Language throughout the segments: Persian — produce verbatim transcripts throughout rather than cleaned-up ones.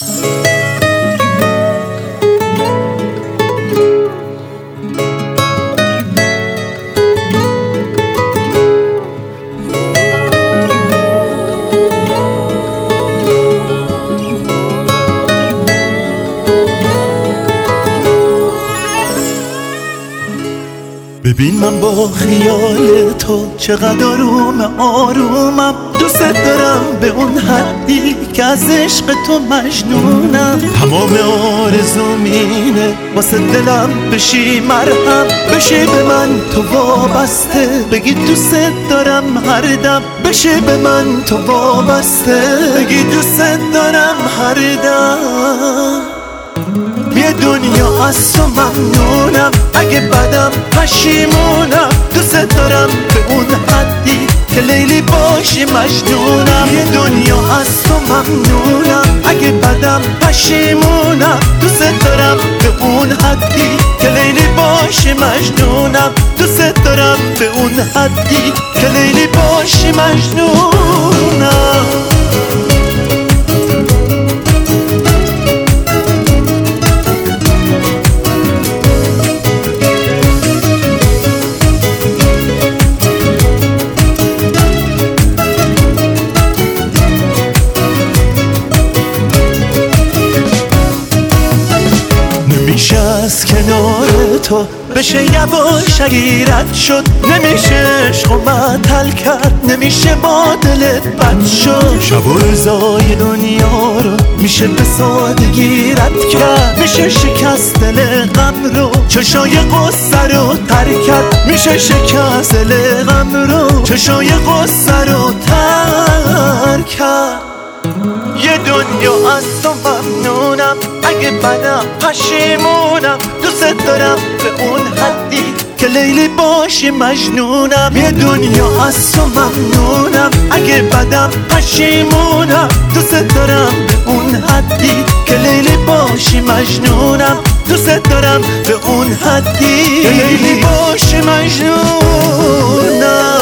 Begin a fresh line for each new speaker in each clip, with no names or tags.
ببین من با خیال تو چقدر آروم آرومم، دوست دارم به اون حدی که از عشق تو مجنونم. تمام آرزوم اینه واسه دلم بشی مرهم، بشه به من تو وابسته، بگی دوست دارم هر دم. بشه به من تو وابسته، بگی دوست دارم هر دم. یه دنیا از تو ممنونم، اگه بدم پشیمونم. دوست دارم به اون حدی که لیلی باشی مجنونم. یه دنیا از تو ممنونم، اگه بدم پشیمونم. دوست دارم به اون حدی که لیلی باشی مجنونم. دوست دارم به اون حدی که لیلی باشی مجنونم. نمیشه از کنار تو بشه یواش اگیرت شد، نمیشه عشق و معطل کرد، نمیشه با دلت بد شد. شب و روزای دنیا رو میشه به سادگی رد کرد، میشه شکست دل غم رو، چشای غصه رو تر کرد. میشه شکست دل غم رو، چشای غصه رو تر کرد. یه دنیا از تو ممنونم، اگه بدم پشیمونم. دوست دارم به اون حدی که لیلی باشی مجنونم. یه دنیا از تو ممنونم، اگه بدم پشیمونم. دوست دارم به اون حدی که لیلی باشی مجنونم. دوست دارم به اون حدی که لیلی باشی مجنونم.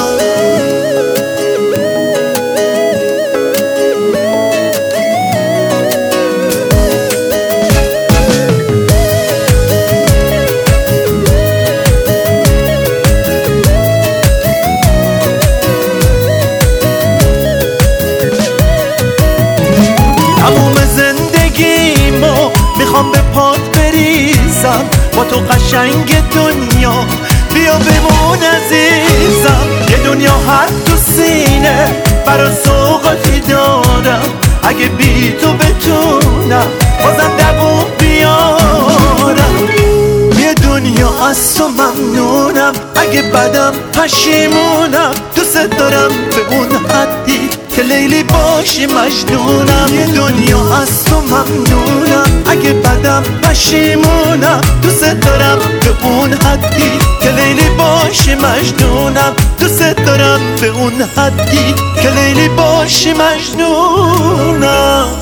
میخوام به پات بریزم، با تو قشنگ دنیا بیا بمون عزیزم. یه دنیا هر تو سینه برا سوقاتی دارم، اگه بی تو بتونم بازم دووم بیارم. یه دنیا از تو ممنونم، اگه بدم پشیمونم. دوست دارم به اون حدی که لیلی باشی مجنونم. یه دنیا از تو ممنونم، اگه بدم پشیمونم. دوست دارم به اون حدی که لیلی باشی مجنونم. دوست دارم به اون حدی که لیلی باشی مجنونم.